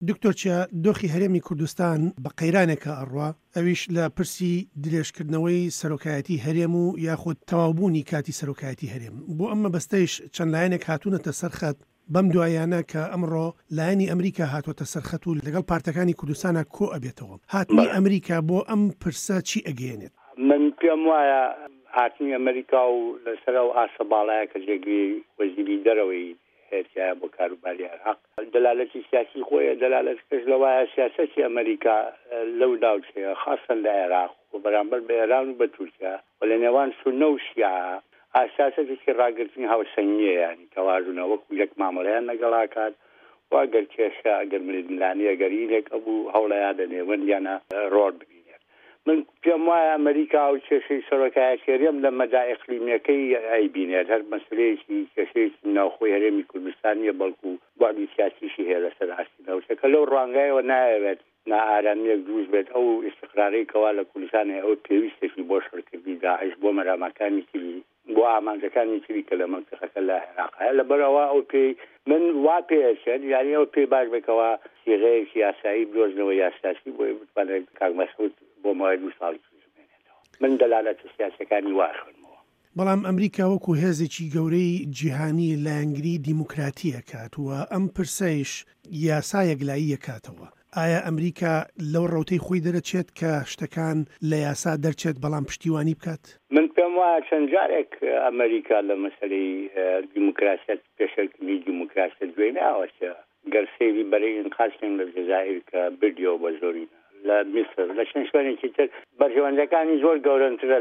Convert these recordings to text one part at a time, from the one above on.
دکتۆر چیا دۆخی هەرێمی کوردستان بە قەیرانێکە ئەڕوا ئەویش لە پرسی درێژکردنەوەی سەرۆکایەتی هەرێم و یاخود تەواوبوونی کاتی سەرۆکایەتی هەرێم بۆ ئەمە بەستەیش چەند لایەنێک هاتوونەتە سەرخەت بەم دوایانە کە ئەمڕۆ لایەنی ئەمریکا هاتوۆتە سەرخەت و لەگەڵ پارتەکانی کوردستانە کۆ ئەبێتەوە هاتنی ئەمریکا بۆ ئەم پرسە چی ئەگەێنێت؟ من پێم وایە هاتنی ئەمریکا و لەسەر و ئاسە باڵایە کە جێگوی وەزیری دەرەوەی هێرتایە بۆ کاروباری عێراق دەلالەتی سیاسی خۆیە دەلالەتکەش لەوایە سیاسەتی ئەمریکا لەو ناوچەیە خاصن لە عێراق و بەرامبەر بە ئێران و بە تورکیا و لە نێوان سونە و شیعە ئاساسەتێکی ڕاگررتنی هاوسەنگیە ینی تەوازونە وەکو یەک مامەڵەیان لەگەڵاکات واگەر کێشە ئەگەر ململانی ئەگەرینێک ئەبوو هەوڵەیە دەنێوەندیانە ڕۆڵ ببینێت من پێم وایە ئەمریکا و کێشەی سەرۆکایەتیێریم لە مەدا ئیقلیمیەکەی ئەیبینێت هەر مەسلەیەکی کێشەیەکی ناوخۆی هەرێمی کوردستانیە بەڵکو بەعدی سیاسیشی هەیە لەسەر ئاستی ناوچەکە لەو ڕوانگایەوە نایەوێت نائارامەیەک دروست بێت ئەو ئیستیقرارەی کەوا لە کوردستانە ئەو پێویستێکی بۆ شڕکردنی داعش بۆ مەرامەکانی تری بۆ ئامانجەکانی تری کە لە مەنتیقەکە لە عێراقە لەبەرەوە ئەو پێی من وا پێشێت یعنی ئەو پێی باش بکەوە سیغەیەکی یاسایی بدۆزنەوە یاساسی بۆی بتوانێت کاک مەسعود بۆ ماوەی 2 ساڵی بمێنێتەوە من دەلالەتە سیاسەکانی واشنەوە بەڵام ئەمریکا وەکو هێزێکی گەورەی جیهانی لایەنگری دیموکراتیە کاتووە ئەم پرسەیش یاسایەک لاییە کاتەوە ئایا ئەمریکا لەو ڕەوتەی خۆی دەرەچێت کە شتەکان لە یاسا دەرچێت بەڵام پشتیوانی بکات؟ من پێم وایە چەند جارێک ئەمریکا لە مەسەلەی دیموکراسیەت پێشەرکردنی دیموکراسیەت گوێ ناوەچە گەر سەیری بەرەی ئینقاسێن لە جەزائیر کە بردیەوە بە زۆری لە میسر لە چەند شوێنێکی تر بەرژەوەندەکانی زۆر گەورەترە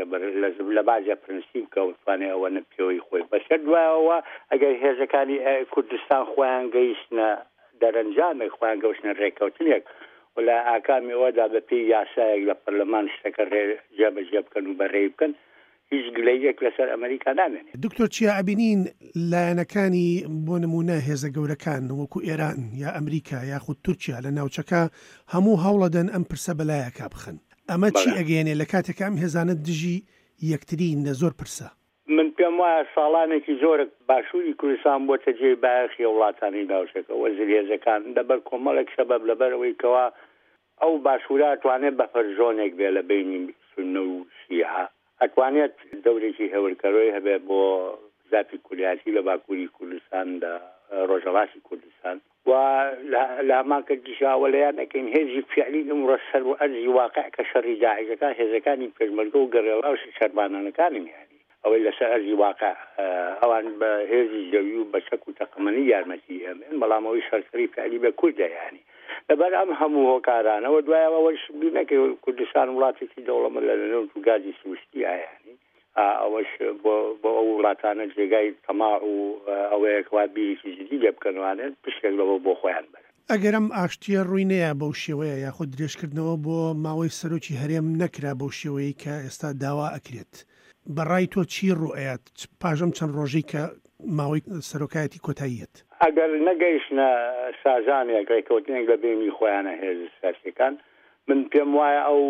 لە بازە پرنسیب کە وتوانێت ئەوە نەپێوەی خۆی بەسەر دوایەوە ئەگەر هێزەکانی کوردستان خۆیان گەیشتنە دەرەنجامێک خۆیان گەوشتنە ڕێکەوتنێک و لە ئاکامیەوەدا بە پێی یاسایەک لە پەرلەمان شتەکە جێبەجێ بکەن و بەڕێ بکەن هیچ گلەیەک لەسەر ئەمریکا نامێنێت. دکتۆر چیا ئەبینین لایەنەکانی بۆ نمونە هێزە گەورەکان وەکو ئێران یا ئەمریکا یاخود تورکیا لە ناوچەکە هەموو هەوڵەدەن ئەم پرسە بەلایەکە بخن ئەمە چی ئەگەێنێ لە کاتێک ئەم هێزانە دژی یەکترین لە زۆر پرسە؟ من پێم وایە ساڵانێکی زۆر باشووری کوردستان بۆتە جێی باخی وڵاتانی ناوچەکە وەزیر هێزەکان لەبەر کۆمەڵێک سەبەب لەبەرەوەی کەوا ئەو باشوورە ئەتوانێت بە فەرزۆنێک بێ لە بینی سونە و شیعە ئەتوانێت دەورێکی هێورکەرۆی هەبێت بۆ زاپی کوردیاتی لە باکووری کوردستان لە ڕۆژهەڵاتی کوردستان و لە هەمانکە دیشاوە لەیانەکەین هێزی فعلی ئەمڕۆ سەر و ئەرزی واقع کە شەڕی داعشەکە هێزەکانی پێشمەرگە و گەڕێڵاوشی شەربانانەکانی میانی ئەوەی لەسەر ئەرزی واقع ئەوان بە هێزی جەوی و بە چەک و تەقەمەنی یارمەتی ئەمێن بەڵام ئەوەی شەرکەری فعلی بە کوردەیانی لەبەر ئەم هەموو هۆکارانەوە دوایەوەش بینەکە کوردستان وڵاتێکی دەوڵەمەند لە نێو و گازی سروشتی ئایانی ئەوەش بۆ ئەو وڵاتانە جێگای تەماع و ئەوەیەکوا بیری جدی لێ بکەنوانێت پشتێک لەوە بۆ خۆیان بەرن. ئەگەرم ئاشتیە ڕووی نەیە بەو شێوەیە یاخود درێژکردنەوە بۆ ماوەی سەرۆکی هەرێم نەکرا بەو شێوەیە کە ئێستا داوا ئەکرێت بەڕای تۆ چی ڕوئەت پاژەم چەند ڕۆژەی کە ماوەی سەرۆکایەتی کۆتاییەت ئەگەر نەگەیشتە سازانێک ڕێکەوتنێک لە بینی خۆیانە هێز سیاسیەکان من پێم وایە ئەو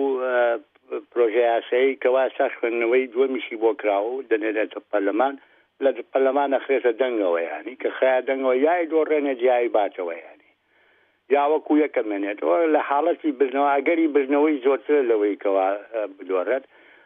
پرۆژه یاسایی کەوا ساش خوێندنەوەی دووەمیشی بۆ کراوە و دەنێرێتە پەرلەمان لە پەرلەمان ئەخرێتە دەنگەوە ینی کە خەیە دەنگەوە یای دۆڕێنێ جیایی باتەوە ینی یا وەکو یەکەمێنێتەوە لە حاڵەتی بردنەوە ئەگەری بردنەوەی زۆرتر لەوەی کەوا بدۆڕێت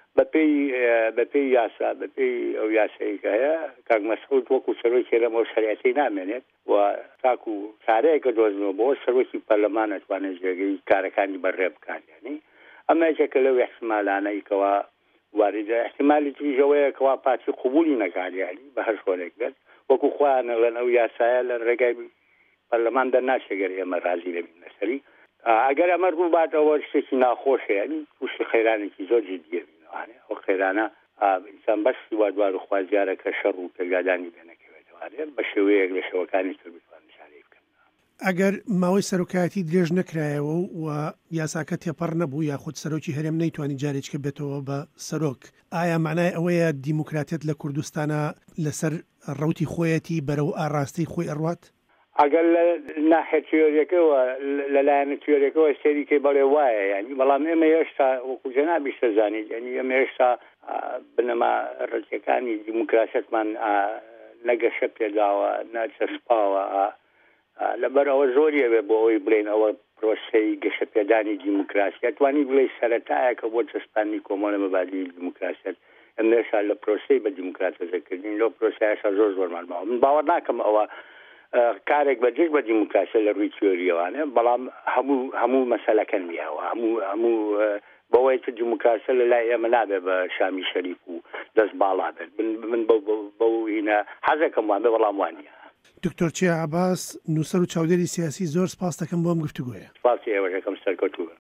بەپێی یاسا بەپێی ئەو یاسایی کە هەیە کاک مەسعود وەکو سەرۆکی هەرێم شەریعەتی نامێنێت و تاکو کارەیەکە دۆزنەوە بۆ سەرۆکی پەرلەمان ئەتوانێت جێگەی کارەکانی بەڕێ بکات ینی ئەمە یەکێکە لەو احتیمالانەی کەوا واردە احتیمالی تریژەوەیە کەوا پاچی قبولی نەکاریانی بە هەر شۆنێک بێت وەکو خۆیان لەن ئەو یاسایە لە ڕێگای پەرلەمان دەرناچێگەر ئێمە رازی لەبین لەسەری ئەگەر ئەمە ڕوو باتەوە شتێکی ناخۆشە ینی تووشی خەیرانێکی زۆر جدیە بینەوانێ ئەو خێرانە ئینسان بەستی وا دوار و خوازیارە کە شەڕ و پێگادانی بێنەکەوێتەوە بە شێوەیەک لە شەوەکانی تر بتوان شارەی بکەن. ئەگەر ماوەی سەرۆکایەتی درێژ نەکرایەوە و یاساکە تێپەڕ نەبوو یاخود سەرۆکی هەرێم نەیتوانی جارێککە بێتەوە بە سەرۆک ئایا معنای ئەوەیە دیموکراتیت لە کوردستانە لەسەر ڕەوتی خۆیەتی بەرەو ئاڕاستی خۆی ئەڕوات؟ ئەگەر لە ناحیە تیۆریەکەوە لەلایەنە تیۆریەکەەوە سێریکەی بەڵێ وایە ینی بەڵام ئێمە هێشتا وەکو جەنابی سەزانیت ینی ئێمە هێشتا بنەما ڕێچەکانی دیموکراسیەتمان نەگەشە پێداوە ناچەسپاوە لەبەرەوە زۆریەوێ بۆ ئەوەی بڵێن ئەوە پرۆسەی گەشەپێدانی دیموکراسیەت توانی بڵێ سەرەتایەکە بۆ چەسپانی کۆمەڵە مەبادی دیموکراسیەت ئەمێشا لە پرۆسەی بە دیموکراتەزەکردنی لەو پرۆسایشە زۆرمان ماوە من باوەڕ ناکەم ئەوە کارێک بەجێش بە دیموکراسی لە ڕووی تیۆریەوانە بەڵام هەموو مەسەلەکە نیاوە هەموو بەوەی کە دیموکراسی لە لای ئێمە نابێ بە شامی شەریف و دەست باڵا بێت من بەو هینە حەزەکەم وان بێ بەڵام وانە. دکتۆر چیا عەباس نووسەر و چاودێری سیاسی زۆر سپاس دەکەم بۆ ئەم گفتوگۆیە. سپاسی ئێوەشەکەم سەرکەوتووە.